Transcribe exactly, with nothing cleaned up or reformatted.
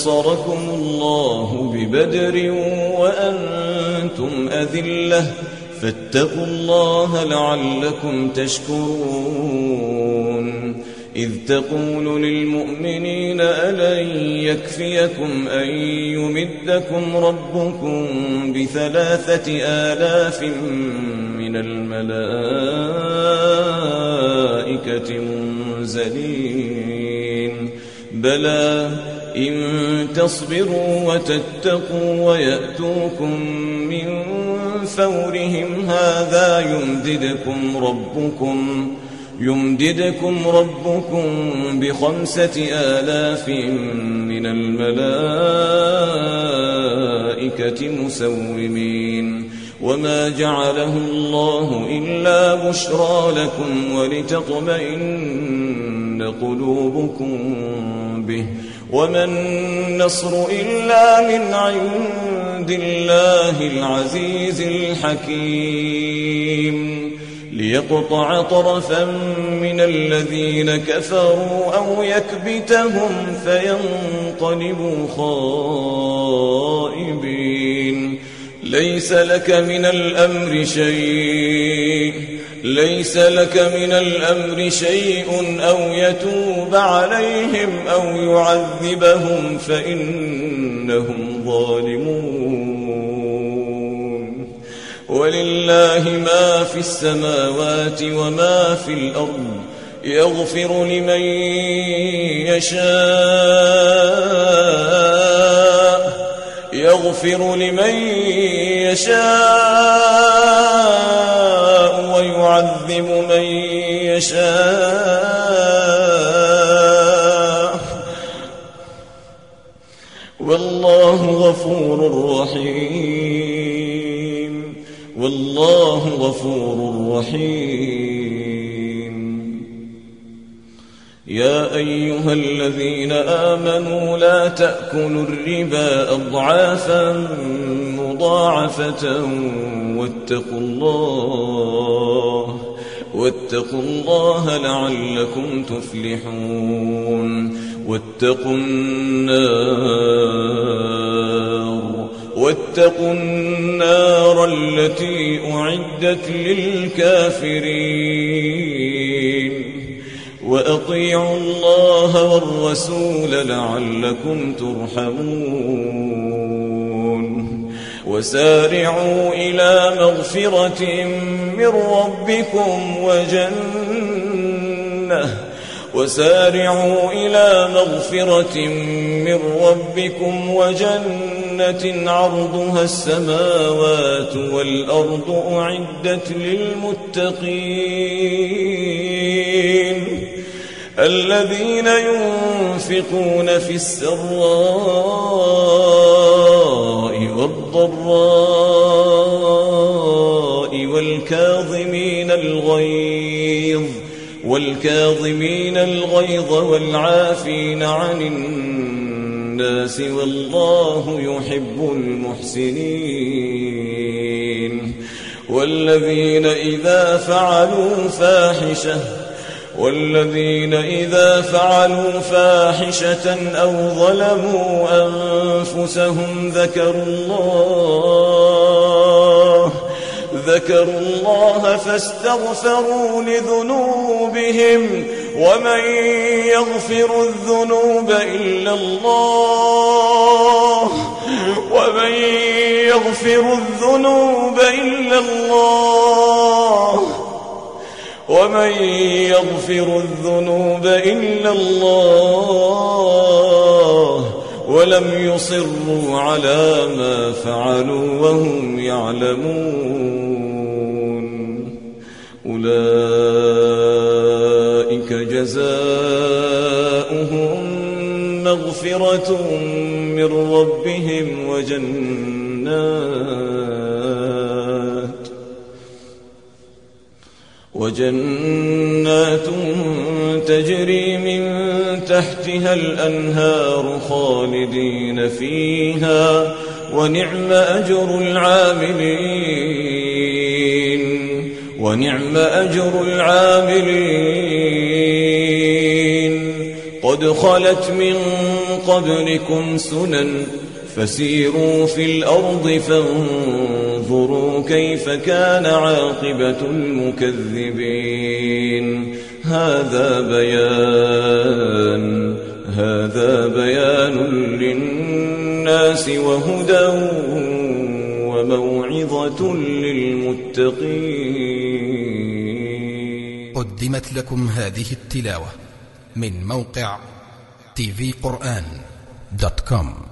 نصركم الله ببدر وأنتم أذلة فاتقوا الله لعلكم تشكرون إذ تقول للمؤمنين ألن يكفيكم أن يمدكم ربكم بثلاثة آلاف من الملائكة منزلين بلى إن تصبروا وتتقوا ويأتوكم من فورهم هذا يمددكم ربكم يمددكم ربكم بخمسة آلاف من الملائكة مسومين وما جعله الله إلا بشرى لكم ولتطمئن قلوبكم به وما النصر إلا من عند الله العزيز الحكيم ليقطع طرفا من الذين كفروا أو يكبتهم فينقلبوا خائبين ليس لك من الأمر شيء ليس لك من الأمر شيء أو يتوب عليهم أو يعذبهم فإنهم ظالمون ولله ما في السماوات وما في الأرض يغفر لمن يشاء يغفر لمن يشاء ويعذب من يشاء والله غفور رحيم والله غفور رحيم يا أيها الذين آمنوا لا تأكلوا الربا أضعافا مضاعفة واتقوا الله واتقوا الله لعلكم تفلحون واتقوا النار واتقوا النار التي أعدت للكافرين وأطيعوا الله والرسول لعلكم ترحمون وسارعوا إلى مغفرة من ربكم وجنة وسارعوا إلى مغفرة من ربكم وجنة عرضها السماوات والأرض أعدت للمتقين الذين ينفقون في السراء والضراء والكاظمين الغيظ والكاظمين الغيظ والعافين عن الناس والله يحب المحسنين والذين إذا فعلوا فاحشة والذين إذا فعلوا فاحشة أو ظلموا أنفسهم ذكروا الله ذكروا الله فاستغفروا لذنوبهم ومن يغفر الذنوب إلا الله ومن يغفر الذنوب إلا الله ومن يغفر الذنوب إلا الله ولم يصروا على ما فعلوا وهم يعلمون أولئك جزاؤهم مغفرة من ربهم وجنات وجنات تجري من تحتها الأنهار خالدين فيها ونعم أجر العاملين ونعم أجر العاملين قد قد خلت من قبلكم سنن فسيروا في الأرض فانظروا كيف كان عاقبة المكذبين هذا بيان هذا بيان للناس وهدى وموعظة للمتقين. قدمت لكم هذه التلاوة من موقع تي في قرآن دوت كوم.